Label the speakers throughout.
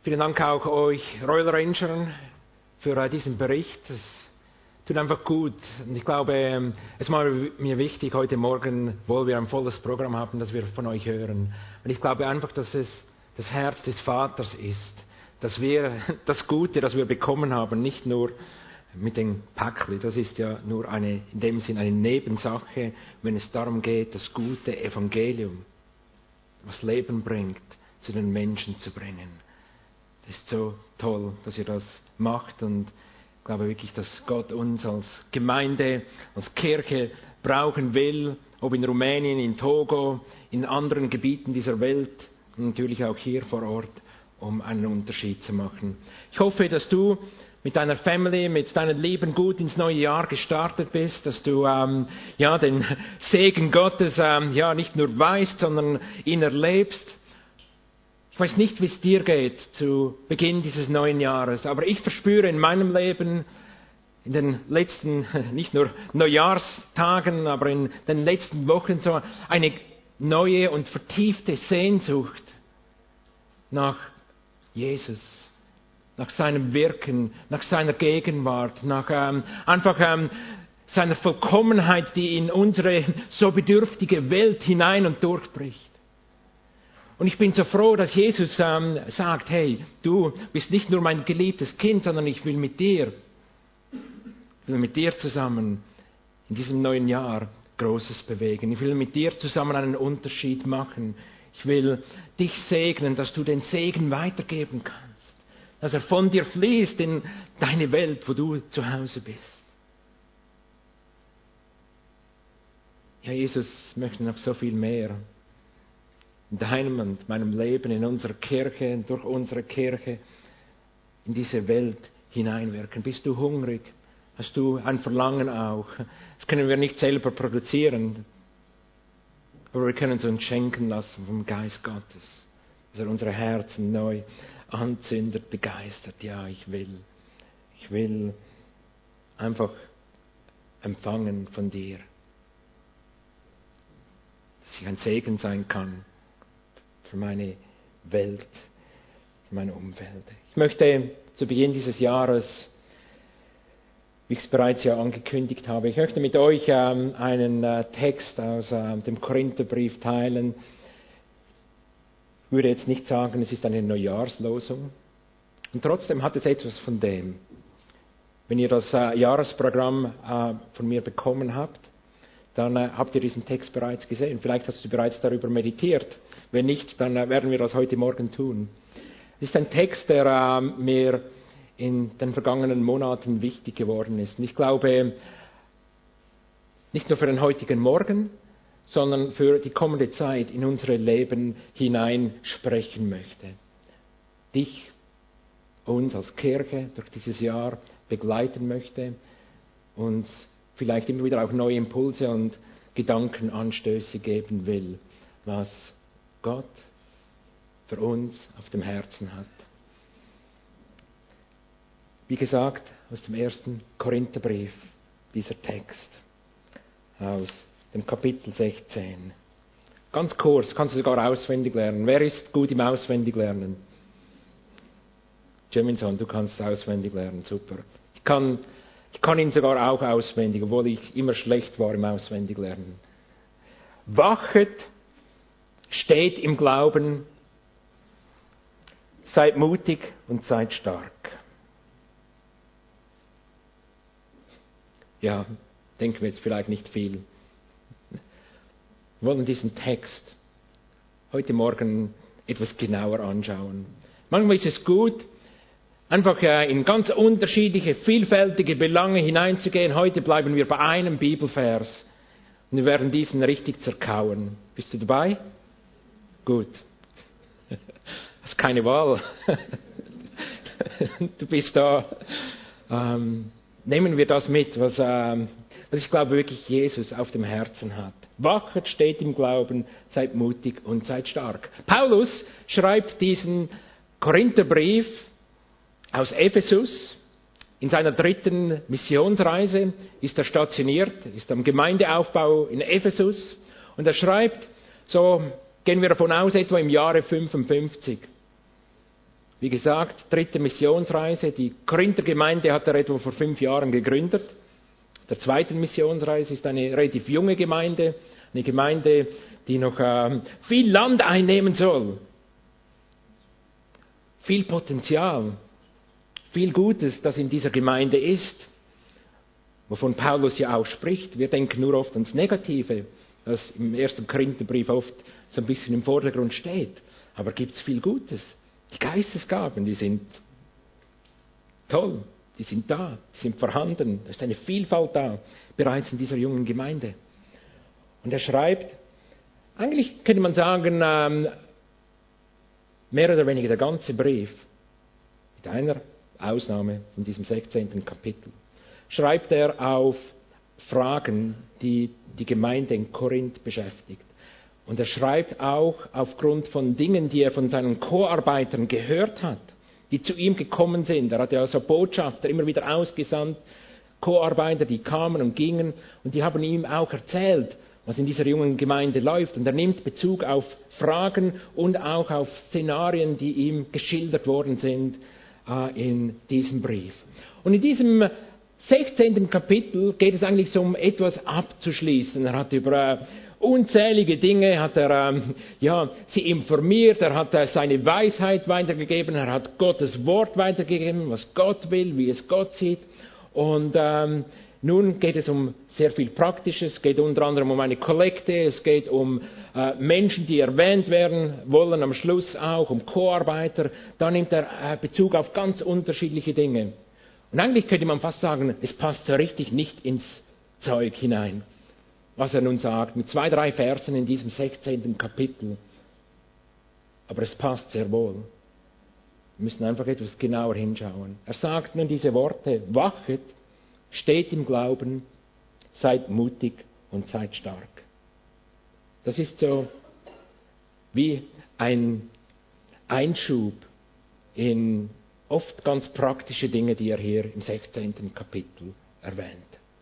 Speaker 1: Vielen Dank auch euch Royal Rangern für diesen Bericht. Es tut einfach gut. Und ich glaube, es war mir wichtig heute Morgen, obwohl wir ein volles Programm haben, dass wir von euch hören. Und ich glaube einfach, dass es das Herz des Vaters ist, dass wir das Gute, das wir bekommen haben, nicht nur mit den Päckli, das ist ja nur in dem Sinn eine Nebensache, wenn es darum geht, das gute Evangelium, was Leben bringt, zu den Menschen zu bringen. Das ist so toll, dass ihr das macht, und ich glaube wirklich, dass Gott uns als Gemeinde, als Kirche brauchen will, ob in Rumänien, in Togo, in anderen Gebieten dieser Welt und natürlich auch hier vor Ort, um einen Unterschied zu machen. Ich hoffe, dass du mit deiner Family, mit deinen Lieben gut ins neue Jahr gestartet bist, dass du den Segen Gottes nicht nur weißt, sondern ihn erlebst. Ich weiß nicht, wie es dir geht zu Beginn dieses neuen Jahres, aber ich verspüre in meinem Leben, in den letzten, nicht nur Neujahrstagen, aber in den letzten Wochen so eine neue und vertiefte Sehnsucht nach Jesus, nach seinem Wirken, nach seiner Gegenwart, nach seiner Vollkommenheit, die in unsere so bedürftige Welt hinein und durchbricht. Und ich bin so froh, dass Jesus sagt, hey, du bist nicht nur mein geliebtes Kind, sondern ich will mit dir zusammen in diesem neuen Jahr Großes bewegen. Ich will mit dir zusammen einen Unterschied machen. Ich will dich segnen, dass du den Segen weitergeben kannst. Dass er von dir fließt in deine Welt, wo du zu Hause bist. Ja, Jesus möchte noch so viel mehr in deinem und meinem Leben, in unserer Kirche und durch unsere Kirche in diese Welt hineinwirken. Bist du hungrig? Hast du ein Verlangen auch? Das können wir nicht selber produzieren, aber wir können es uns schenken lassen vom Geist Gottes, dass er unsere Herzen neu anzündet, begeistert. Ja, ich will einfach empfangen von dir, dass ich ein Segen sein kann für meine Welt, für meine Umwelt. Ich möchte zu Beginn dieses Jahres, wie ich es bereits ja angekündigt habe, ich möchte mit euch einen Text aus dem Korintherbrief teilen. Ich würde jetzt nicht sagen, es ist eine Neujahrslosung. Und trotzdem hat es etwas von dem. Wenn ihr das Jahresprogramm von mir bekommen habt, dann habt ihr diesen Text bereits gesehen. Vielleicht hast du bereits darüber meditiert. Wenn nicht, dann werden wir das heute Morgen tun. Es ist ein Text, der mir in den vergangenen Monaten wichtig geworden ist. Und ich glaube, nicht nur für den heutigen Morgen, sondern für die kommende Zeit in unsere Leben hinein sprechen möchte. Dich, uns als Kirche durch dieses Jahr begleiten möchte, uns vielleicht immer wieder auch neue Impulse und Gedankenanstöße geben will, was Gott für uns auf dem Herzen hat. Wie gesagt, aus dem 1. Korintherbrief, dieser Text, aus dem Kapitel 16. Ganz kurz, kannst du sogar auswendig lernen. Wer ist gut im Auswendiglernen? Jeminson, du kannst auswendig lernen, super. Ich kann ihn sogar auch auswendig, obwohl ich immer schlecht war im Auswendiglernen. Wachet, steht im Glauben, seid mutig und seid stark. Ja, denken wir jetzt vielleicht nicht viel. Wir wollen diesen Text heute Morgen etwas genauer anschauen. Manchmal ist es gut, einfach in ganz unterschiedliche, vielfältige Belange hineinzugehen. Heute bleiben wir bei einem Bibelvers und wir werden diesen richtig zerkauen. Bist du dabei? Gut. Hast keine Wahl. Du bist da. Nehmen wir das mit, was ich glaube wirklich Jesus auf dem Herzen hat. Wachet, steht im Glauben, seid mutig und seid stark. Paulus schreibt diesen Korintherbrief aus Ephesus. In seiner 3. Missionsreise ist er stationiert, ist am Gemeindeaufbau in Ephesus. Und er schreibt, so gehen wir davon aus, etwa im Jahre 55. Wie gesagt, 3. Missionsreise. Die Korinther-Gemeinde hat er etwa vor 5 Jahren gegründet. Der 2. Missionsreise ist eine relativ junge Gemeinde. Eine Gemeinde, die noch viel Land einnehmen soll. Viel Potenzial. Viel Gutes, das in dieser Gemeinde ist. Wovon Paulus ja auch spricht. Wir denken nur oft ans Negative, das im 1. Korintherbrief oft so ein bisschen im Vordergrund steht. Aber gibt es viel Gutes. Die Geistesgaben, die sind toll, die sind da, die sind vorhanden. Da ist eine Vielfalt da, bereits in dieser jungen Gemeinde. Und er schreibt, eigentlich könnte man sagen, mehr oder weniger der ganze Brief, mit einer Ausnahme von diesem 16. Kapitel, schreibt er auf Fragen, die die Gemeinde in Korinth beschäftigt. Und er schreibt auch aufgrund von Dingen, die er von seinen Co-Arbeitern gehört hat, die zu ihm gekommen sind. Er hat ja so Botschafter immer wieder ausgesandt, Co-Arbeiter, die kamen und gingen und die haben ihm auch erzählt, was in dieser jungen Gemeinde läuft. Und er nimmt Bezug auf Fragen und auch auf Szenarien, die ihm geschildert worden sind in diesem Brief. Und in diesem 16. Kapitel geht es eigentlich so um etwas abzuschließen. Er hat über unzählige Dinge sie informiert, er hat seine Weisheit weitergegeben, er hat Gottes Wort weitergegeben, was Gott will, wie es Gott sieht. Und nun geht es um sehr viel Praktisches, es geht unter anderem um eine Kollekte, es geht um Menschen, die erwähnt werden wollen, am Schluss auch um Co-Arbeiter. Da nimmt er Bezug auf ganz unterschiedliche Dinge. Und eigentlich könnte man fast sagen, es passt so richtig nicht ins Zeug hinein, was er nun sagt, mit 2, 3 Versen in diesem 16. Kapitel. Aber es passt sehr wohl. Wir müssen einfach etwas genauer hinschauen. Er sagt nun diese Worte: Wachet, steht im Glauben, seid mutig und seid stark. Das ist so wie ein Einschub in oft ganz praktische Dinge, die er hier im 16. Kapitel erwähnt.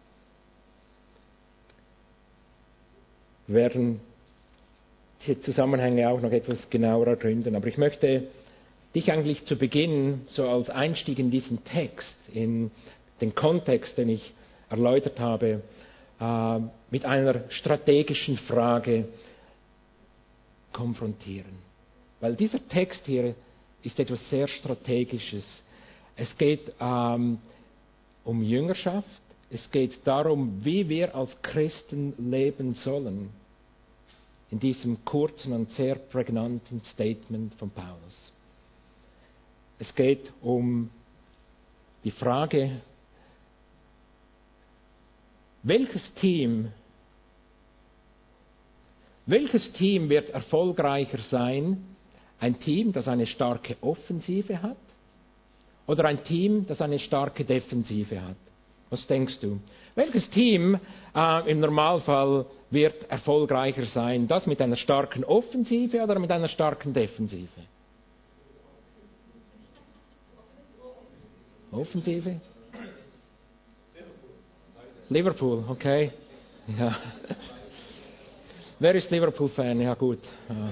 Speaker 1: Wir werden diese Zusammenhänge auch noch etwas genauer ergründen. Aber ich möchte dich eigentlich zu Beginn, so als Einstieg in diesen Text, in den Kontext, den ich erläutert habe, mit einer strategischen Frage konfrontieren. Weil dieser Text hier ist etwas sehr Strategisches. Es geht um Jüngerschaft. Es geht darum, wie wir als Christen leben sollen. In diesem kurzen und sehr prägnanten Statement von Paulus. Es geht um die Frage, welches Team wird erfolgreicher sein? Ein Team, das eine starke Offensive hat? Oder ein Team, das eine starke Defensive hat? Was denkst du? Welches Team im Normalfall wird erfolgreicher sein? Das mit einer starken Offensive oder mit einer starken Defensive? Offensive? Liverpool, okay. Ja. Wer ist Liverpool-Fan? Ja, gut. Ja.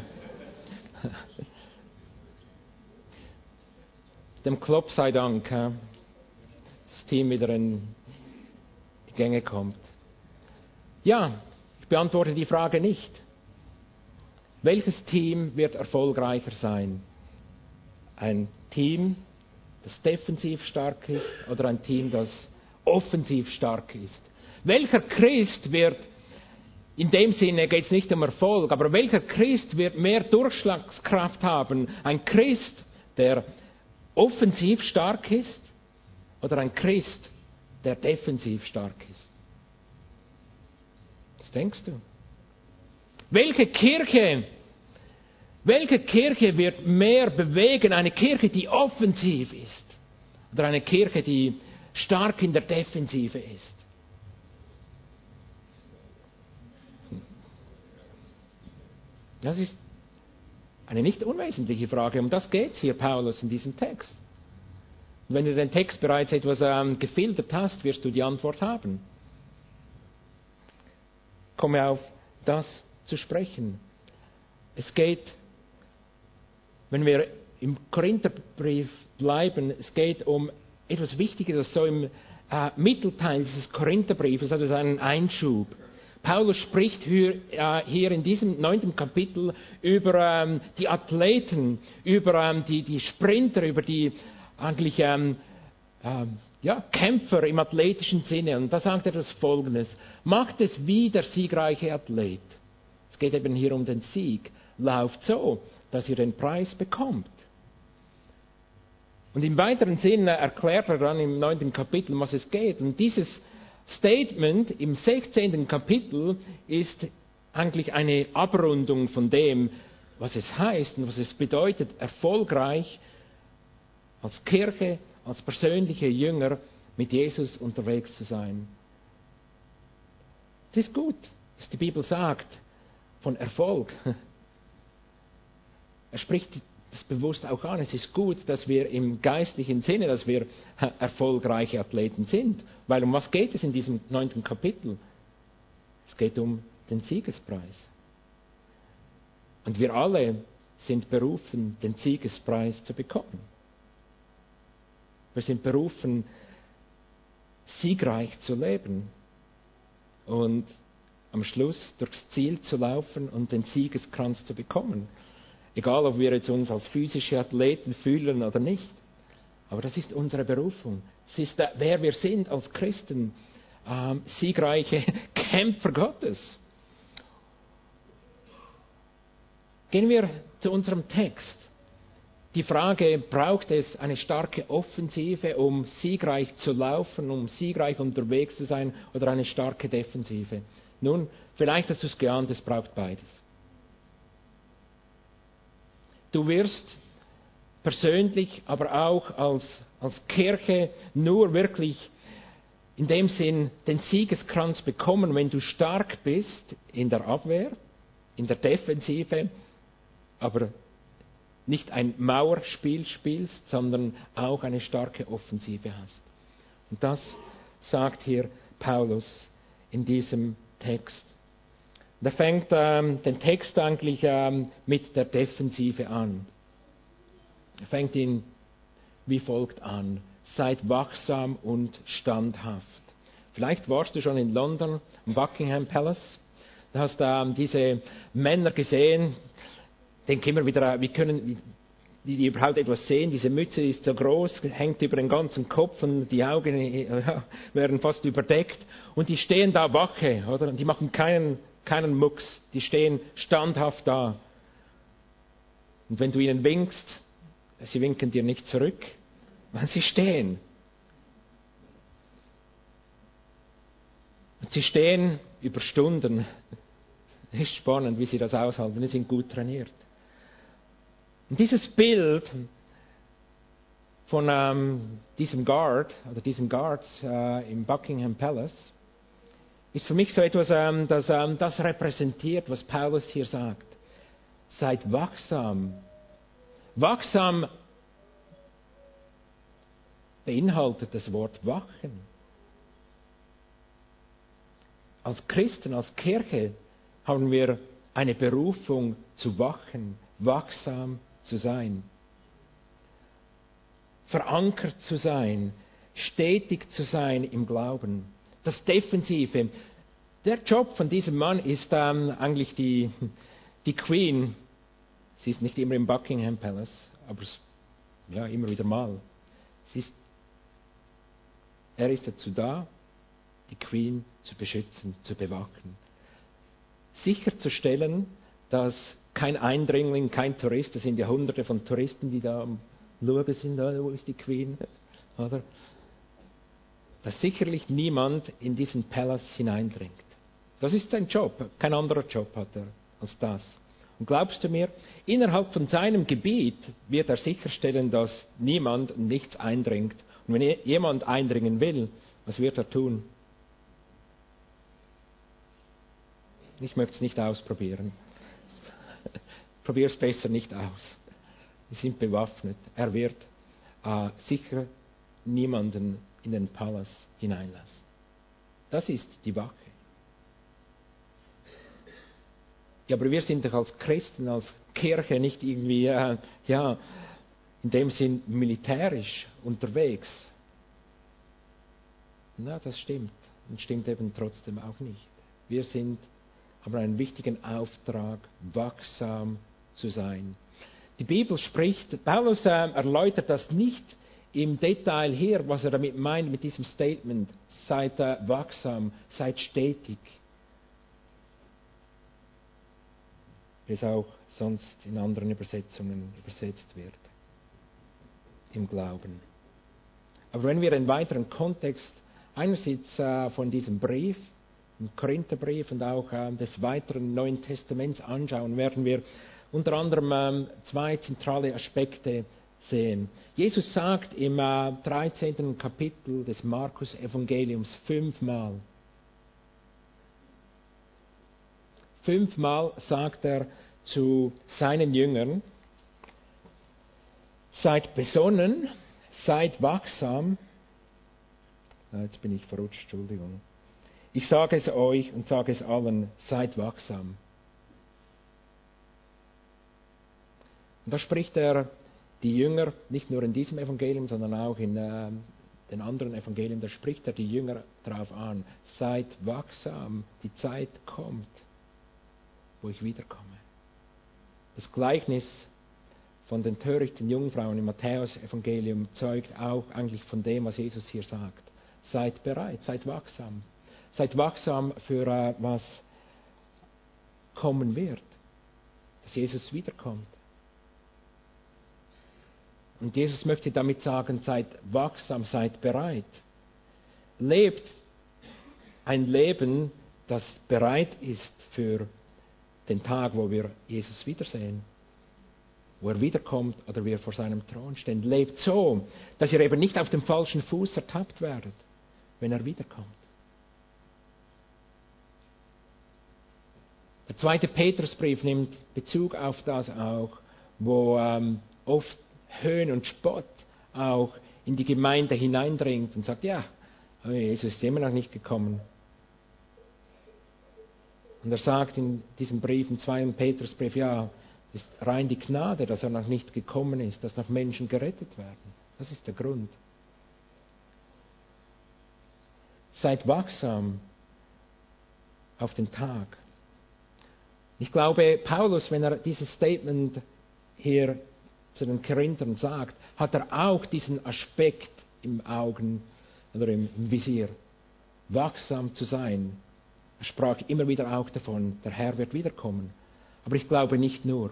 Speaker 1: Dem Klopp sei Dank, das Team wieder in die Gänge kommt. Ja, ich beantworte die Frage nicht. Welches Team wird erfolgreicher sein? Ein Team, das defensiv stark ist, oder ein Team, das offensiv stark ist? Welcher Christ wird, in dem Sinne geht es nicht um Erfolg, aber welcher Christ wird mehr Durchschlagskraft haben? Ein Christ, der offensiv stark ist, oder ein Christ, der defensiv stark ist? Was denkst du? Welche Kirche wird mehr bewegen? Eine Kirche, die offensiv ist, oder eine Kirche, die stark in der Defensive ist? Das ist eine nicht unwesentliche Frage. Um das geht es hier, Paulus, in diesem Text. Und wenn du den Text bereits etwas gefiltert hast, wirst du die Antwort haben. Ich komme auf das zu sprechen. Es geht, wenn wir im Korintherbrief bleiben, es geht um etwas Wichtiges, das so im Mittelteil dieses Korintherbriefes, also einen Einschub. Paulus spricht hier in diesem 9. Kapitel über die Athleten, über die Sprinter, über die eigentlich Kämpfer im athletischen Sinne. Und da sagt er das Folgendes: Macht es wie der siegreiche Athlet. Es geht eben hier um den Sieg. Lauft so, dass ihr den Preis bekommt. Und im weiteren Sinne erklärt er dann im 9. Kapitel, um was es geht. Und dieses Statement im 16. Kapitel ist eigentlich eine Abrundung von dem, was es heißt und was es bedeutet, erfolgreich als Kirche, als persönliche Jünger mit Jesus unterwegs zu sein. Es ist gut, dass die Bibel sagt von Erfolg. Er spricht das bewusst auch an. Es ist gut, dass wir im geistlichen Sinne, dass wir erfolgreiche Athleten sind. Weil um was geht es in diesem 9. Kapitel? Es geht um den Siegespreis. Und wir alle sind berufen, den Siegespreis zu bekommen. Wir sind berufen, siegreich zu leben und am Schluss durchs Ziel zu laufen und den Siegeskranz zu bekommen. Egal, ob wir jetzt uns als physische Athleten fühlen oder nicht. Aber das ist unsere Berufung. Es ist, wer wir sind als Christen. Siegreiche Kämpfer Gottes. Gehen wir zu unserem Text. Die Frage, braucht es eine starke Offensive, um siegreich zu laufen, um siegreich unterwegs zu sein, oder eine starke Defensive? Nun, vielleicht hast du es geahnt, es braucht beides. Du wirst persönlich, aber auch als Kirche nur wirklich in dem Sinn den Siegeskranz bekommen, wenn du stark bist in der Abwehr, in der Defensive, aber nicht ein Mauerspiel spielst, sondern auch eine starke Offensive hast. Und das sagt hier Paulus in diesem Text. Und er fängt den Text eigentlich mit der Defensive an. Er fängt ihn wie folgt an: Seid wachsam und standhaft. Vielleicht warst du schon in London, im Buckingham Palace. Da hast du diese Männer gesehen. Denke immer wieder, wie können die überhaupt etwas sehen? Diese Mütze ist so groß, hängt über den ganzen Kopf und die Augen werden fast überdeckt. Und die stehen da Wache, oder? Und die machen keinen Mucks. Die stehen standhaft da. Und wenn du ihnen winkst, sie winken dir nicht zurück, weil sie stehen. Und sie stehen über Stunden. Es ist spannend, wie sie das aushalten. Sie sind gut trainiert. Und dieses Bild von diesem Guard oder diesen Guards im Buckingham Palace ist für mich so etwas, das repräsentiert, was Paulus hier sagt. Seid wachsam. Wachsam beinhaltet das Wort wachen. Als Christen, als Kirche haben wir eine Berufung zu wachen, wachsam zu sein, verankert zu sein, stetig zu sein im Glauben. Das Defensive. Der Job von diesem Mann ist eigentlich die Queen. Sie ist nicht immer im Buckingham Palace, aber immer wieder mal. Er ist dazu da, die Queen zu beschützen, zu bewachen. Sicherzustellen, dass kein Eindringling, kein Tourist, das sind ja Hunderte von Touristen, die da am Schauen sind, wo ist die Queen? Oder? Dass sicherlich niemand in diesen Palast hineindringt. Das ist sein Job. Kein anderer Job hat er als das. Und glaubst du mir, innerhalb von seinem Gebiet wird er sicherstellen, dass niemand und nichts eindringt. Und wenn jemand eindringen will, was wird er tun? Ich möchte es nicht ausprobieren. Probier es besser nicht aus. Wir sind bewaffnet. Er wird sicher niemanden in den Palast hineinlassen. Das ist die Wache. Ja, aber wir sind doch als Christen, als Kirche nicht irgendwie in dem Sinn militärisch unterwegs. Na, das stimmt. Und stimmt eben trotzdem auch nicht. Wir haben einen wichtigen Auftrag, wachsam zu sein. Die Bibel spricht, Paulus erläutert das nicht im Detail hier, was er damit meint, mit diesem Statement, seid wachsam, seid stetig. Wie es auch sonst in anderen Übersetzungen übersetzt wird, im Glauben. Aber wenn wir einen weiteren Kontext einerseits von diesem Brief, dem Korintherbrief und auch des weiteren Neuen Testaments anschauen, werden wir unter anderem zwei zentrale Aspekte sehen. Jesus sagt im 13. Kapitel des Markus-Evangeliums 5-mal sagt er zu seinen Jüngern, seid besonnen, seid wachsam. Jetzt bin ich verrutscht, Entschuldigung. Ich sage es euch und sage es allen, seid wachsam. Und da spricht er die Jünger, nicht nur in diesem Evangelium, sondern auch in den anderen Evangelien, da spricht er die Jünger darauf an, seid wachsam, die Zeit kommt, wo ich wiederkomme. Das Gleichnis von den törichten Jungfrauen im Matthäus-Evangelium zeugt auch eigentlich von dem, was Jesus hier sagt. Seid bereit, seid wachsam. Seid wachsam für was kommen wird, dass Jesus wiederkommt. Und Jesus möchte damit sagen, seid wachsam, seid bereit. Lebt ein Leben, das bereit ist für den Tag, wo wir Jesus wiedersehen, wo er wiederkommt oder wir vor seinem Thron stehen. Lebt so, dass ihr eben nicht auf dem falschen Fuß ertappt werdet, wenn er wiederkommt. Der zweite Petrusbrief nimmt Bezug auf das auch, wo oft Höhn und Spott auch in die Gemeinde hineindringt und sagt, ja, Jesus ist immer noch nicht gekommen. Und er sagt in diesem Brief, im 2. Petrusbrief, ja, es ist rein die Gnade, dass er noch nicht gekommen ist, dass noch Menschen gerettet werden. Das ist der Grund. Seid wachsam auf den Tag. Ich glaube, Paulus, wenn er dieses Statement hier zu den Korinthern sagt, hat er auch diesen Aspekt im Augen oder im Visier, wachsam zu sein. Er sprach immer wieder auch davon, der Herr wird wiederkommen. Aber ich glaube nicht nur.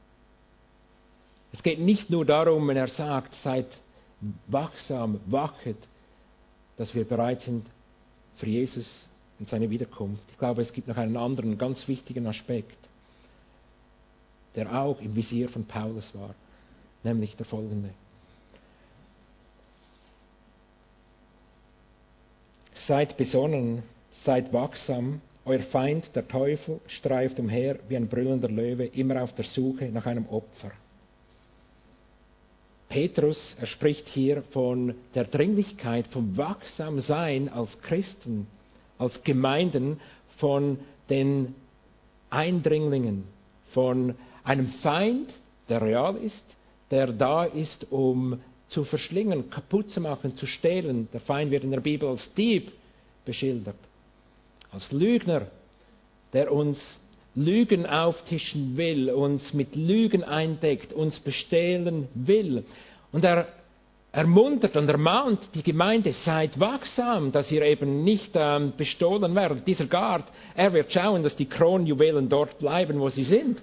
Speaker 1: Es geht nicht nur darum, wenn er sagt, seid wachsam, wachet, dass wir bereit sind für Jesus und seine Wiederkunft. Ich glaube, es gibt noch einen anderen ganz wichtigen Aspekt, der auch im Visier von Paulus war, nämlich der folgende. Seid besonnen, seid wachsam, euer Feind, der Teufel, streift umher wie ein brüllender Löwe, immer auf der Suche nach einem Opfer. Petrus, er spricht hier von der Dringlichkeit, vom Wachsamsein als Christen, als Gemeinden, von den Eindringlingen, von einem Feind, der real ist, der da ist, um zu verschlingen, kaputt zu machen, zu stehlen. Der Feind wird in der Bibel als Dieb beschildert, als Lügner, der uns Lügen auftischen will, uns mit Lügen eindeckt, uns bestehlen will. Und er ermuntert und ermahnt die Gemeinde, seid wachsam, dass ihr eben nicht bestohlen werdet. Dieser Gard, er wird schauen, dass die Kronjuwelen dort bleiben, wo sie sind.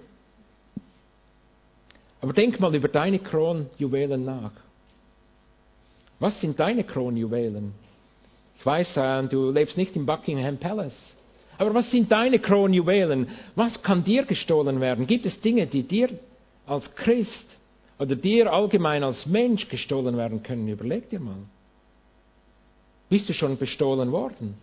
Speaker 1: Aber denk mal über deine Kronjuwelen nach. Was sind deine Kronjuwelen? Ich weiß, du lebst nicht im Buckingham Palace. Aber was sind deine Kronjuwelen? Was kann dir gestohlen werden? Gibt es Dinge, die dir als Christ oder dir allgemein als Mensch gestohlen werden können? Überleg dir mal. Bist du schon bestohlen worden?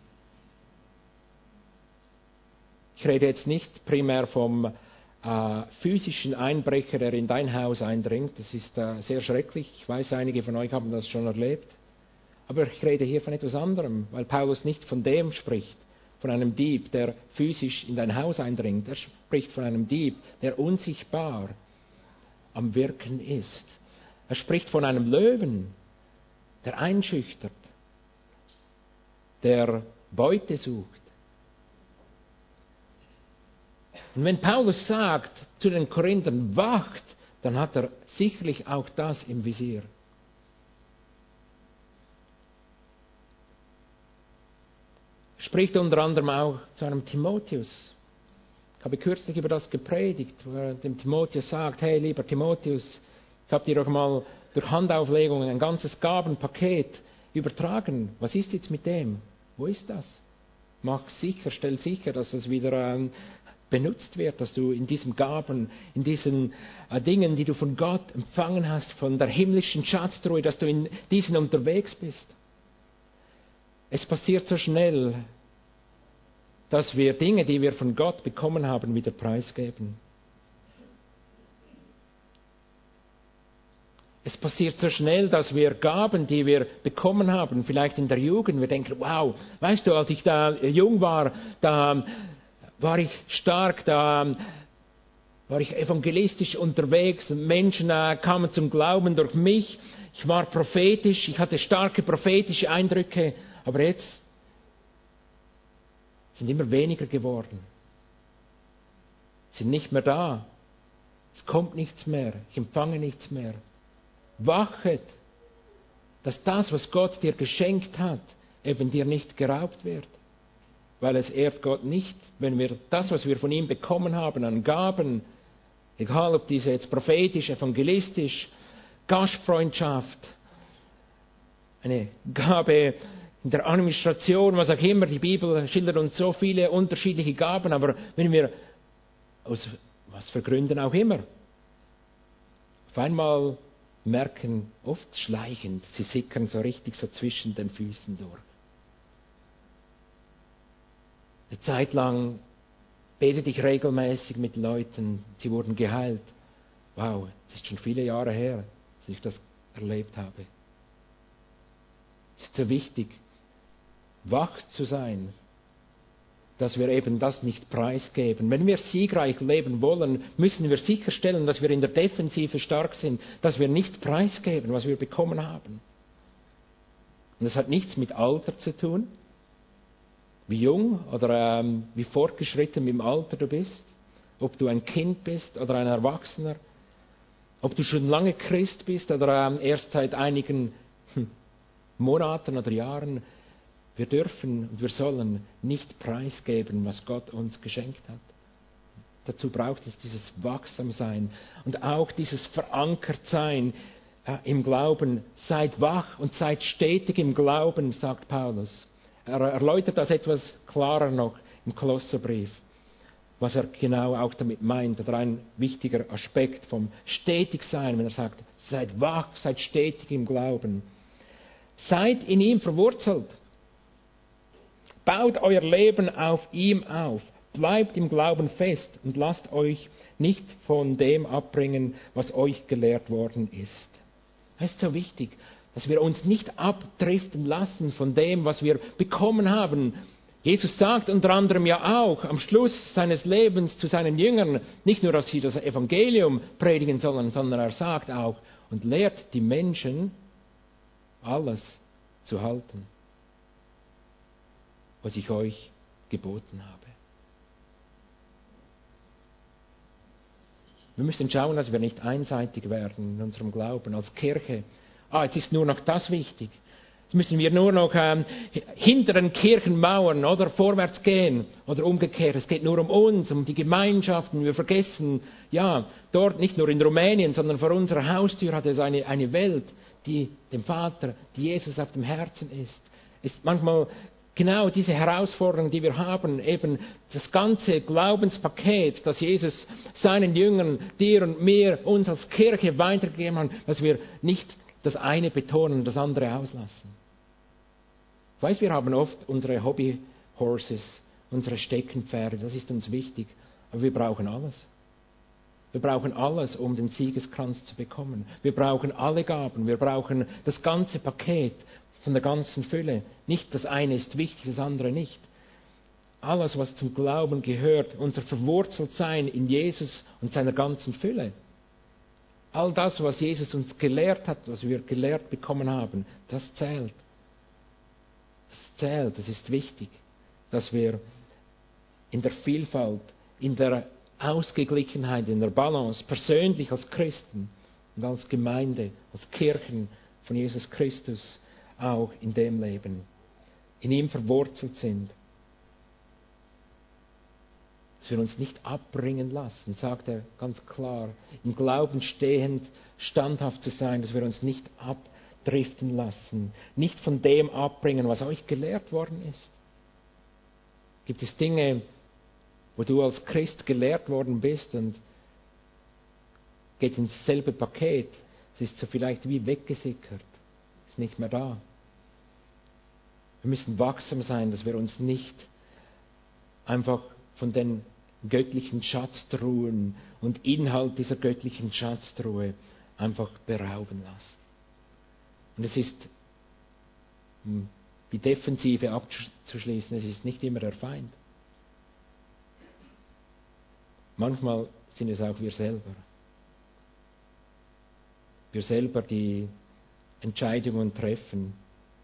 Speaker 1: Ich rede jetzt nicht primär vom physischen Einbrecher, der in dein Haus eindringt. Das ist sehr schrecklich. Ich weiß, einige von euch haben das schon erlebt. Aber ich rede hier von etwas anderem, weil Paulus nicht von dem spricht, von einem Dieb, der physisch in dein Haus eindringt. Er spricht von einem Dieb, der unsichtbar am Wirken ist. Er spricht von einem Löwen, der einschüchtert, der Beute sucht. Und wenn Paulus sagt zu den Korinthern, wacht, dann hat er sicherlich auch das im Visier. Er spricht unter anderem auch zu einem Timotheus. Ich habe kürzlich über das gepredigt, wo er dem Timotheus sagt, hey lieber Timotheus, ich habe dir doch mal durch Handauflegung ein ganzes Gabenpaket übertragen. Was ist jetzt mit dem? Wo ist das? Mach sicher, stell sicher, dass es wieder benutzt wird, dass du in diesen Gaben, in diesen Dingen, die du von Gott empfangen hast, von der himmlischen Schatztruhe, dass du in diesen unterwegs bist. Es passiert so schnell, dass wir Dinge, die wir von Gott bekommen haben, wieder preisgeben. Es passiert so schnell, dass wir Gaben, die wir bekommen haben, vielleicht in der Jugend, wir denken, wow, weißt du, als ich da jung war, da war ich stark, da war ich evangelistisch unterwegs und Menschen kamen zum Glauben durch mich. Ich war prophetisch, ich hatte starke prophetische Eindrücke, aber jetzt sind immer weniger geworden. Sind nicht mehr da. Es kommt nichts mehr, ich empfange nichts mehr. Wachet, dass das, was Gott dir geschenkt hat, eben dir nicht geraubt wird. Weil es ehrt Gott nicht, wenn wir das, was wir von ihm bekommen haben an Gaben, egal ob diese jetzt prophetisch, evangelistisch, Gastfreundschaft, eine Gabe in der Administration, was auch immer, die Bibel schildert uns so viele unterschiedliche Gaben, aber wenn wir aus was für Gründen auch immer auf einmal merken, oft schleichend, sie sickern so richtig so zwischen den Füßen durch. Eine Zeit lang betete ich regelmäßig mit Leuten, sie wurden geheilt. Wow, das ist schon viele Jahre her, dass ich das erlebt habe. Es ist so wichtig, wach zu sein, dass wir eben das nicht preisgeben. Wenn wir siegreich leben wollen, müssen wir sicherstellen, dass wir in der Defensive stark sind, dass wir nicht preisgeben, was wir bekommen haben. Und das hat nichts mit Alter zu tun, wie jung oder wie fortgeschritten im Alter du bist, ob du ein Kind bist oder ein Erwachsener, ob du schon lange Christ bist oder erst seit einigen Monaten oder Jahren. Wir dürfen und wir sollen nicht preisgeben, was Gott uns geschenkt hat. Dazu braucht es dieses Wachsamsein und auch dieses Verankertsein im Glauben. Seid wach und seid stetig im Glauben, sagt Paulus. Er erläutert das etwas klarer noch im Kolosserbrief, was er genau auch damit meint, oder ein wichtiger Aspekt vom Stetigsein, wenn er sagt, seid wach, seid stetig im Glauben. Seid in ihm verwurzelt. Baut euer Leben auf ihm auf. Bleibt im Glauben fest und lasst euch nicht von dem abbringen, was euch gelehrt worden ist. Das ist so wichtig, dass wir uns nicht abdriften lassen von dem, was wir bekommen haben. Jesus sagt unter anderem ja auch am Schluss seines Lebens zu seinen Jüngern, nicht nur, dass sie das Evangelium predigen sollen, sondern er sagt auch, und lehrt die Menschen, alles zu halten, was ich euch geboten habe. Wir müssen schauen, dass wir nicht einseitig werden in unserem Glauben als Kirche. Jetzt ist nur noch das wichtig. Jetzt müssen wir nur noch hinter den Kirchenmauern oder vorwärts gehen oder umgekehrt. Es geht nur um uns, um die Gemeinschaften. Wir vergessen, ja, dort nicht nur in Rumänien, sondern vor unserer Haustür hat es eine Welt, die dem Vater, die Jesus auf dem Herzen ist. Es ist manchmal genau diese Herausforderung, die wir haben, eben das ganze Glaubenspaket, das Jesus seinen Jüngern, dir und mir, uns als Kirche weitergegeben hat, dass wir nicht das eine betonen und das andere auslassen. Ich weiß, wir haben oft unsere Hobby-Horses, unsere Steckenpferde, das ist uns wichtig, aber wir brauchen alles. Wir brauchen alles, um den Siegeskranz zu bekommen. Wir brauchen alle Gaben, wir brauchen das ganze Paket von der ganzen Fülle. Nicht das eine ist wichtig, das andere nicht. Alles, was zum Glauben gehört, unser Verwurzeltsein in Jesus und seiner ganzen Fülle. All das, was Jesus uns gelehrt hat, was wir gelehrt bekommen haben, das zählt. Das zählt, das ist wichtig, dass wir in der Vielfalt, in der Ausgeglichenheit, in der Balance, persönlich als Christen und als Gemeinde, als Kirchen von Jesus Christus auch in dem Leben, in ihm verwurzelt sind. Dass wir uns nicht abbringen lassen, sagt er ganz klar, im Glauben stehend, standhaft zu sein, dass wir uns nicht abdriften lassen, nicht von dem abbringen, was euch gelehrt worden ist. Gibt es Dinge, wo du als Christ gelehrt worden bist und geht ins selbe Paket, es ist so vielleicht wie weggesickert, ist nicht mehr da. Wir müssen wachsam sein, dass wir uns nicht einfach von den göttlichen Schatztruhen und Inhalt dieser göttlichen Schatztruhe einfach berauben lassen. Und es ist, um die Defensive abzuschließen, es ist nicht immer der Feind. Manchmal sind es auch wir selber. Wir selber, die Entscheidungen treffen,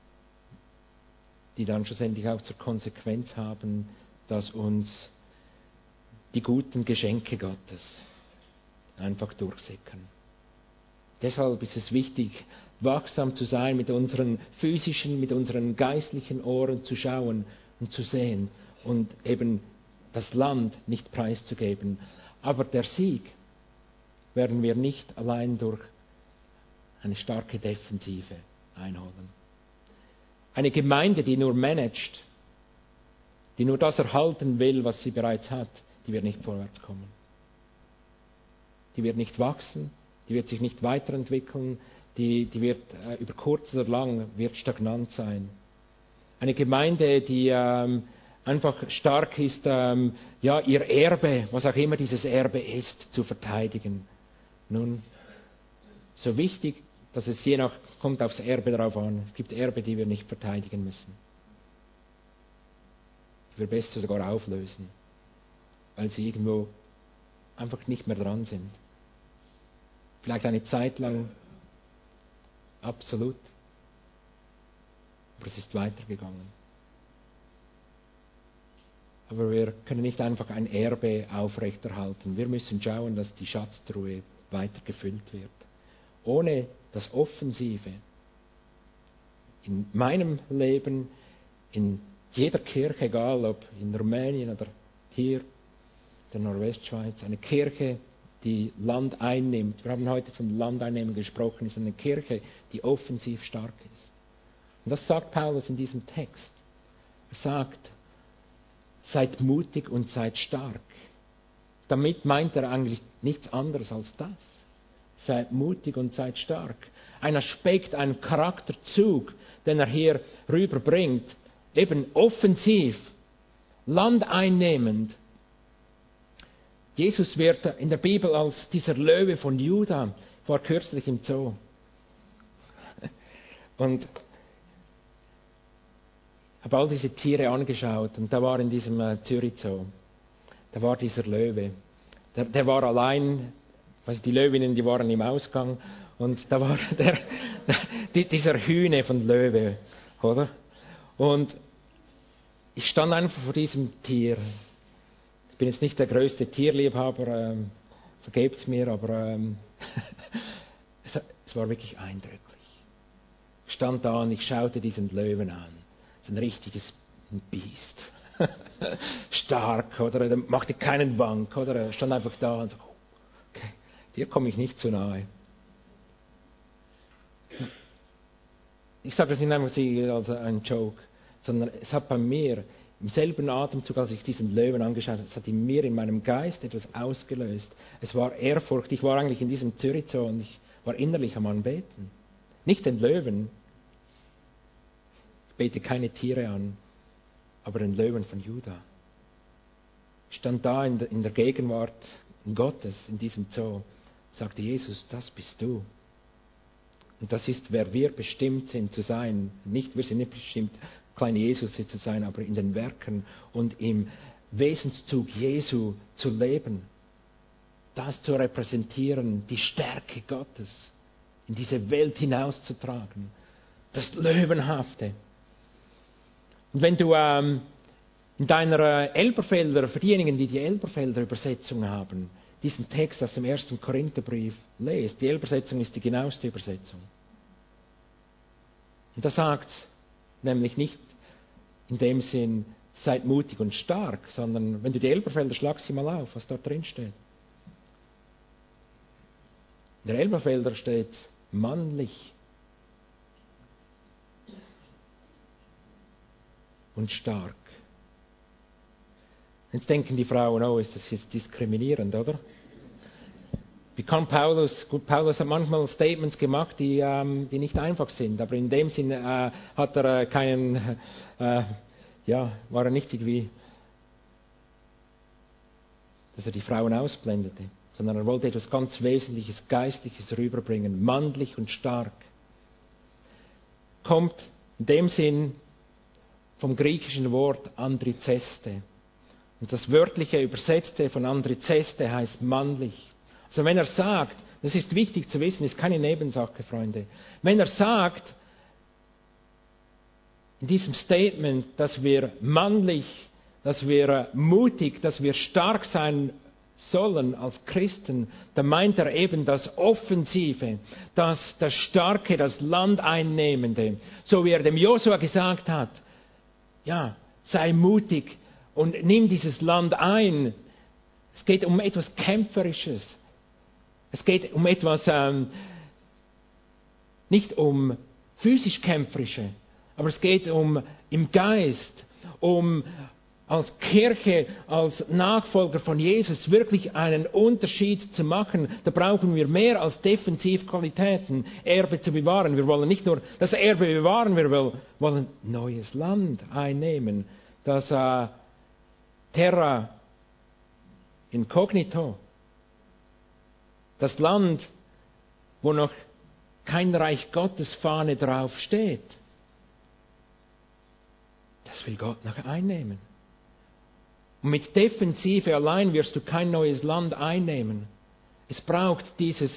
Speaker 1: die dann schlussendlich auch zur Konsequenz haben, dass uns die guten Geschenke Gottes einfach durchsickern. Deshalb ist es wichtig, wachsam zu sein, mit unseren physischen, mit unseren geistlichen Ohren zu schauen und zu sehen und eben das Land nicht preiszugeben. Aber der Sieg werden wir nicht allein durch eine starke Defensive einholen. Eine Gemeinde, die nur managt, die nur das erhalten will, was sie bereits hat, die wird nicht vorwärts kommen. Die wird nicht wachsen, die wird sich nicht weiterentwickeln, die wird über kurz oder lang wird stagnant sein. Eine Gemeinde, die einfach stark ist, ihr Erbe, was auch immer dieses Erbe ist, zu verteidigen. Nun, so wichtig, dass es kommt aufs Erbe darauf an. Es gibt Erbe, die wir nicht verteidigen müssen. Die wir besser sogar auflösen, weil sie irgendwo einfach nicht mehr dran sind. Vielleicht eine Zeit lang absolut, aber es ist weitergegangen. Aber wir können nicht einfach ein Erbe aufrechterhalten. Wir müssen schauen, dass die Schatztruhe weiter gefüllt wird. Ohne das Offensive in meinem Leben, in jeder Kirche, egal ob in Rumänien oder hier, der Nordwestschweiz, eine Kirche, die Land einnimmt. Wir haben heute von Landeinnehmen gesprochen, ist eine Kirche, die offensiv stark ist. Und das sagt Paulus in diesem Text. Er sagt, seid mutig und seid stark. Damit meint er eigentlich nichts anderes als das. Seid mutig und seid stark. Ein Aspekt, ein Charakterzug, den er hier rüberbringt, eben offensiv, landeinnehmend. Jesus wird in der Bibel als dieser Löwe von Juda, ich war kürzlich im Zoo. Und habe all diese Tiere angeschaut und da war in diesem Zürich Zoo, da war dieser Löwe. Der war allein, also die Löwinnen, die waren im Ausgang und da war dieser Hühne von Löwe, oder? Und ich stand einfach vor diesem Tier. Ich bin jetzt nicht der größte Tierliebhaber, vergebt's mir, aber es war wirklich eindrücklich. Ich stand da und ich schaute diesen Löwen an. So ein richtiges Biest. Stark, oder? Er machte keinen Wank, oder? Er stand einfach da und so, okay, dir komme ich nicht zu nahe. Ich sage das nicht einfach als ein Joke, sondern es hat bei mir im selben Atemzug, als ich diesen Löwen angeschaut habe, es hat in mir, in meinem Geist etwas ausgelöst. Es war Ehrfurcht. Ich war eigentlich in diesem Zürich Zoo und ich war innerlich am Anbeten. Nicht den Löwen. Ich bete keine Tiere an, aber den Löwen von Juda. Ich stand da in der Gegenwart Gottes, in diesem Zoo, und sagte, Jesus, das bist du. Und das ist, wer wir bestimmt sind zu sein. Wir sind nicht bestimmt, kleine Jesus zu sein, aber in den Werken und im Wesenszug Jesu zu leben. das zu repräsentieren, die Stärke Gottes in diese Welt hinauszutragen, das Löwenhafte. Und wenn du in deiner Elberfelder, für diejenigen, die Elberfelder Übersetzung haben, diesen Text aus dem 1. Korintherbrief lest, die Elbersetzung ist die genaueste Übersetzung. Und da sagt es nämlich nicht in dem Sinn, seid mutig und stark, sondern wenn du die Elberfelder, schlag sie mal auf, was dort drin steht. In der Elberfelder steht mannlich und stark. Jetzt denken die Frauen, oh, ist das jetzt diskriminierend, oder? Wie kann Paulus hat manchmal Statements gemacht, die nicht einfach sind, aber in dem Sinn hat er keinen, war er nicht irgendwie, dass er die Frauen ausblendete, sondern er wollte etwas ganz Wesentliches, Geistliches rüberbringen, mannlich und stark. Kommt in dem Sinn vom griechischen Wort Andrizeste. Und das wörtliche Übersetzte von Andrizeste heißt mannlich. Also wenn er sagt, das ist wichtig zu wissen, ist keine Nebensache, Freunde. Wenn er sagt, in diesem Statement, dass wir mannlich, dass wir mutig, dass wir stark sein sollen als Christen, dann meint er eben das Offensive, das Starke, das Landeinnehmende. So wie er dem Josua gesagt hat, ja, sei mutig und nimm dieses Land ein. Es geht um etwas Kämpferisches. Es geht um etwas, nicht um physisch Kämpferische, aber es geht um im Geist, um als Kirche, als Nachfolger von Jesus wirklich einen Unterschied zu machen. Da brauchen wir mehr als Defensivqualitäten, Erbe zu bewahren. Wir wollen nicht nur das Erbe bewahren, wir wollen neues Land einnehmen. Das Terra Incognito. Das Land, wo noch kein Reich Gottes Fahne drauf steht. Das will Gott noch einnehmen. Und mit Defensive allein wirst du kein neues Land einnehmen. Es braucht dieses,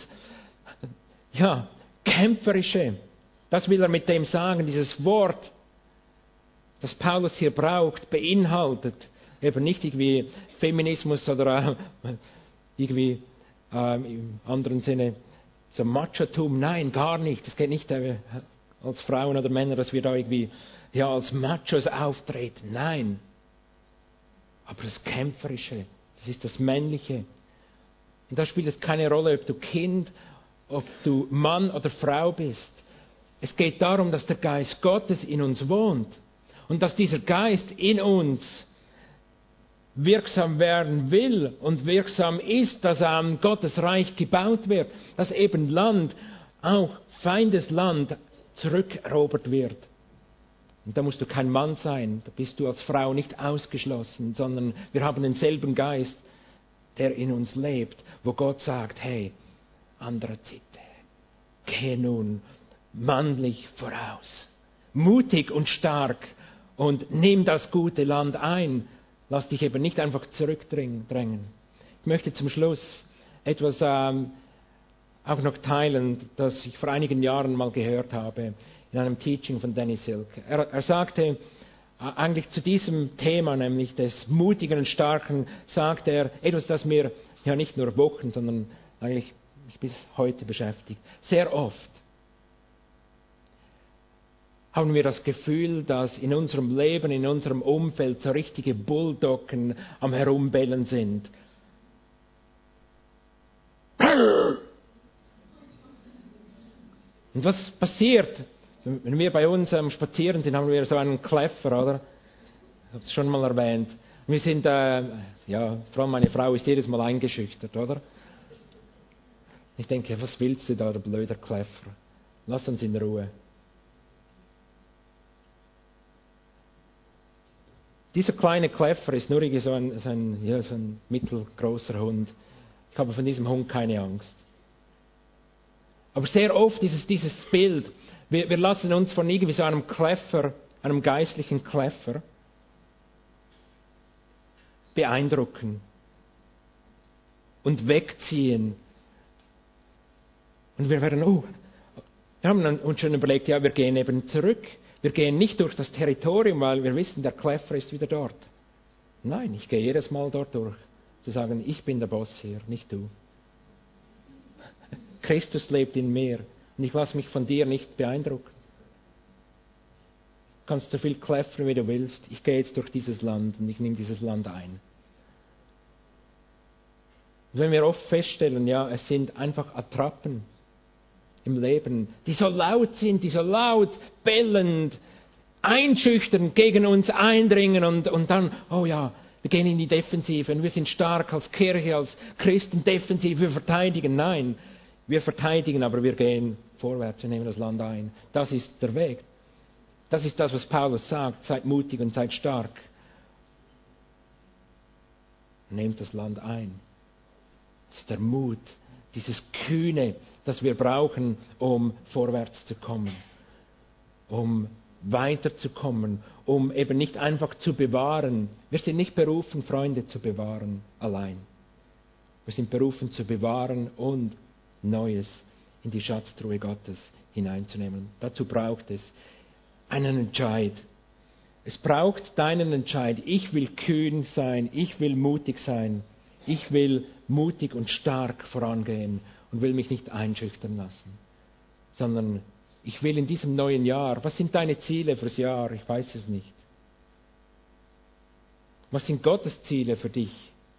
Speaker 1: kämpferische. Das will er mit dem sagen. Dieses Wort, das Paulus hier braucht, beinhaltet eben nicht irgendwie Feminismus oder irgendwie im anderen Sinne so Machotum. Nein, gar nicht. Es geht nicht als Frauen oder Männer, dass wir da irgendwie als Machos auftreten. Nein. Aber das Kämpferische, das ist das Männliche. Und da spielt es keine Rolle, ob du Kind, ob du Mann oder Frau bist. Es geht darum, dass der Geist Gottes in uns wohnt. Und dass dieser Geist in uns wirksam werden will und wirksam ist, dass Gottes Reich gebaut wird, dass eben Land, auch Feindesland, zurückerobert wird. Und da musst du kein Mann sein, da bist du als Frau nicht ausgeschlossen, sondern wir haben denselben Geist, der in uns lebt, wo Gott sagt, hey, Andrazite, geh nun mannlich voraus, mutig und stark und nimm das gute Land ein. Lass dich eben nicht einfach zurückdrängen. Ich möchte zum Schluss etwas auch noch teilen, das ich vor einigen Jahren mal gehört habe in einem Teaching von Danny Silk. Er sagte eigentlich zu diesem Thema, nämlich des Mutigen und Starken, sagt er etwas, das mir ja nicht nur Wochen, sondern eigentlich mich bis heute beschäftigt. Sehr oft haben wir das Gefühl, dass in unserem Leben, in unserem Umfeld so richtige Bulldoggen am Herumbellen sind. Und was passiert? Wenn wir bei uns spazieren sind, haben wir so einen Kläffer, oder? Ich habe es schon mal erwähnt. Wir sind, vor allem meine Frau ist jedes Mal eingeschüchtert, oder? Ich denke, was willst du da, der blöder Kläffer? Lass uns in Ruhe. Dieser kleine Kläffer ist nur so ein mittelgroßer Hund. Ich habe von diesem Hund keine Angst. Aber sehr oft ist es dieses Bild, wir lassen uns von irgendwie so einem Kläffer, einem geistlichen und wegziehen. Und wir werden, wir haben uns schon überlegt, ja, wir gehen eben zurück. Wir gehen nicht durch das Territorium, weil wir wissen, der Kläffer ist wieder dort. Nein, ich gehe jedes Mal dort durch, zu sagen, ich bin der Boss hier, nicht du. Christus lebt in mir und ich lasse mich von dir nicht beeindrucken. Du kannst so viel kläffern, wie du willst. Ich gehe jetzt durch dieses Land und ich nehme dieses Land ein. Und wenn wir oft feststellen, ja, es sind einfach Attrappen im Leben, die so laut sind, die so laut, bellend, einschüchtern, gegen uns eindringen und dann, oh ja, wir gehen in die Defensive und wir sind stark als Kirche, als Christen defensiv, wir verteidigen. Nein, wir verteidigen, aber wir gehen vorwärts, wir nehmen das Land ein. Das ist der Weg. Das ist das, was Paulus sagt, seid mutig und seid stark. Nehmt das Land ein. Das ist der Mut, dieses Kühne, das wir brauchen, um vorwärts zu kommen, um weiterzukommen, um eben nicht einfach zu bewahren. Wir sind nicht berufen, Freunde zu bewahren allein. Wir sind berufen zu bewahren und Neues in die Schatztruhe Gottes hineinzunehmen. Dazu braucht es einen Entscheid. Es braucht deinen Entscheid. Ich will kühn sein, ich will mutig sein, ich will mutig und stark vorangehen und will mich nicht einschüchtern lassen, sondern ich will in diesem neuen Jahr, was sind deine Ziele fürs Jahr? Ich weiß es nicht. Was sind Gottes Ziele für dich?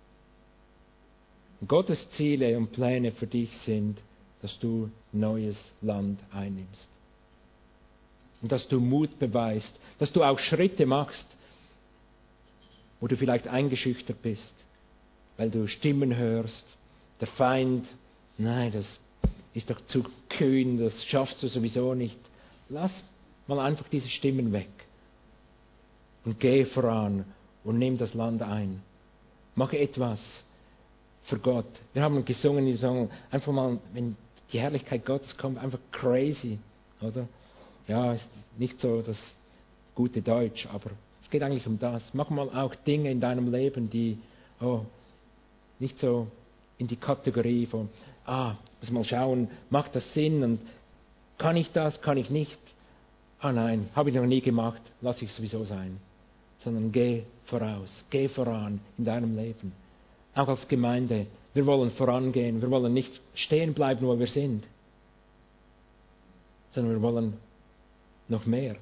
Speaker 1: Und Gottes Ziele und Pläne für dich sind, dass du neues Land einnimmst. Und dass du Mut beweist, dass du auch Schritte machst, wo du vielleicht eingeschüchtert bist, weil du Stimmen hörst, der Feind, nein, das ist doch zu kühn, das schaffst du sowieso nicht. Lass mal einfach diese Stimmen weg und geh voran und nimm das Land ein. Mach etwas für Gott. Wir haben gesungen, die sagen, einfach mal, wenn die Herrlichkeit Gottes kommt, einfach crazy, oder? Ja, ist nicht so das gute Deutsch, aber es geht eigentlich um das. Mach mal auch Dinge in deinem Leben, die nicht so in die Kategorie von, muss mal schauen, macht das Sinn und kann ich das, kann ich nicht? Nein, habe ich noch nie gemacht, lasse ich sowieso sein. Sondern geh voraus, geh voran in deinem Leben. Auch als Gemeinde, wir wollen vorangehen, wir wollen nicht stehen bleiben, wo wir sind, sondern wir wollen noch mehr.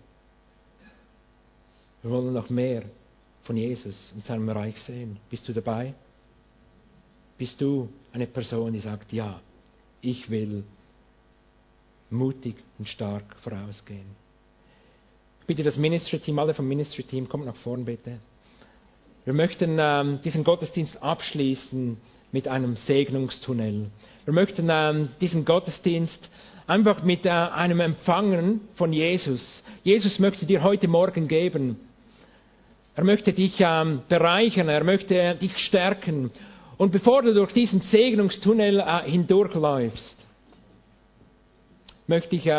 Speaker 1: Wir wollen noch mehr von Jesus und seinem Reich sehen. Bist du dabei? Bist du eine Person, die sagt, ja, ich will mutig und stark vorausgehen? Ich bitte das Ministry-Team, alle vom Ministry-Team, kommt nach vorn bitte. Wir möchten diesen Gottesdienst abschließen mit einem Segnungstunnel. Wir möchten diesen Gottesdienst einfach mit einem Empfangen von Jesus. Jesus möchte dir heute Morgen geben. Er möchte dich bereichern, er möchte dich stärken. Und bevor du durch diesen Segnungstunnel hindurchläufst, möchte ich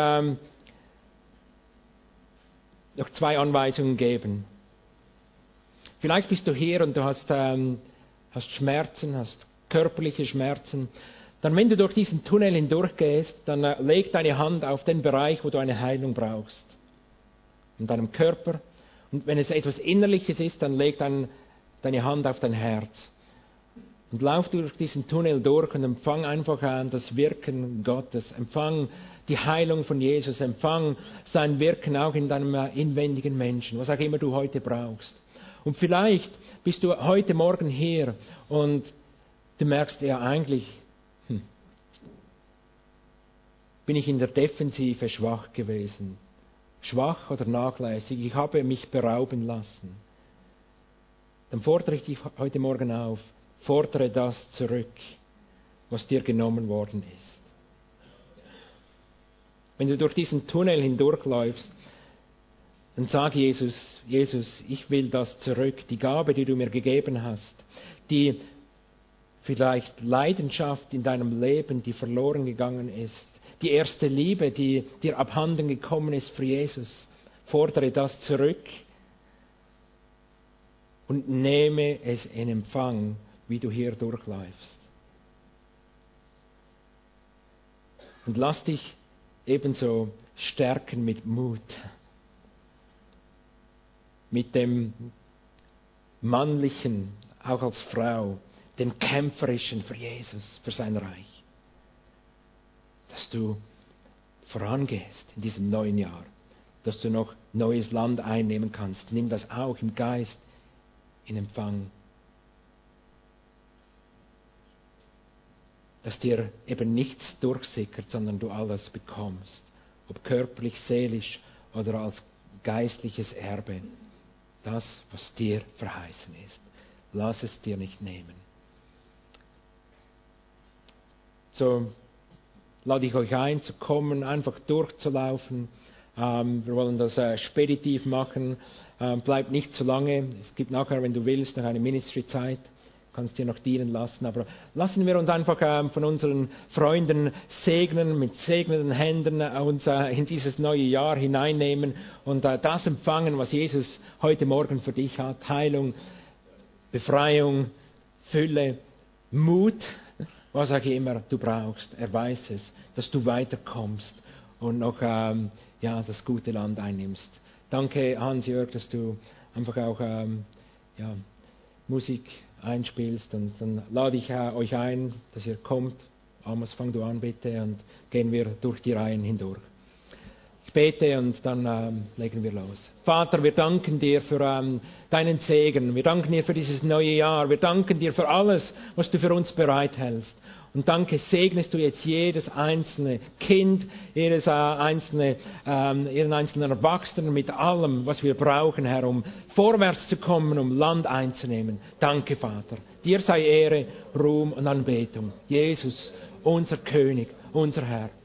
Speaker 1: noch 2 Anweisungen geben. Vielleicht bist du hier und du hast Schmerzen, hast körperliche Schmerzen. Dann, wenn du durch diesen Tunnel hindurchgehst, dann leg deine Hand auf den Bereich, wo du eine Heilung brauchst. In deinem Körper. Und wenn es etwas Innerliches ist, dann leg deine Hand auf dein Herz. Und lauf durch diesen Tunnel durch und empfang einfach das Wirken Gottes. Empfang die Heilung von Jesus. Empfang sein Wirken auch in deinem inwendigen Menschen, was auch immer du heute brauchst. Und vielleicht bist du heute Morgen hier und du merkst, ja eigentlich bin ich in der Defensive schwach gewesen. Schwach oder nachlässig. Ich habe mich berauben lassen. Dann fordere ich dich heute Morgen auf, fordere das zurück, was dir genommen worden ist. Wenn du durch diesen Tunnel hindurchläufst, dann sag Jesus, ich will das zurück, die Gabe, die du mir gegeben hast, die vielleicht Leidenschaft in deinem Leben, die verloren gegangen ist, die erste Liebe, die dir abhanden gekommen ist für Jesus, fordere das zurück und nehme es in Empfang, wie du hier durchläufst. Und lass dich ebenso stärken mit Mut. Mit dem Mannlichen, auch als Frau, dem Kämpferischen für Jesus, für sein Reich. Dass du vorangehst in diesem neuen Jahr, dass du noch neues Land einnehmen kannst. Nimm das auch im Geist in Empfang. Dass dir eben nichts durchsickert, sondern du alles bekommst. Ob körperlich, seelisch oder als geistliches Erbe. Das, was dir verheißen ist. Lass es dir nicht nehmen. So lade ich euch ein, zu kommen, einfach durchzulaufen. Wir wollen das speditiv machen. Bleibt nicht zu lange. Es gibt nachher, wenn du willst, noch eine Ministry-Zeit. Kannst dir noch dienen lassen. Aber lassen wir uns einfach von unseren Freunden segnen, mit segnenden Händen uns in dieses neue Jahr hineinnehmen und das empfangen, was Jesus heute Morgen für dich hat. Heilung, Befreiung, Fülle, Mut, was auch immer du brauchst. Er weiß es, dass du weiterkommst und noch das gute Land einnimmst. Danke, Hans-Jörg, dass du einfach auch Musik einspielst, und dann lade ich euch ein, dass ihr kommt. Amos, fang du an bitte, und gehen wir durch die Reihen hindurch. Ich bete und dann legen wir los. Vater, wir danken dir für deinen Segen. Wir danken dir für dieses neue Jahr. Wir danken dir für alles, was du für uns bereithältst. Und danke, segnest du jetzt jedes einzelne Kind, jeden einzelnen Erwachsenen mit allem, was wir brauchen, Herr, um vorwärts zu kommen, um Land einzunehmen. Danke, Vater. Dir sei Ehre, Ruhm und Anbetung. Jesus, unser König, unser Herr.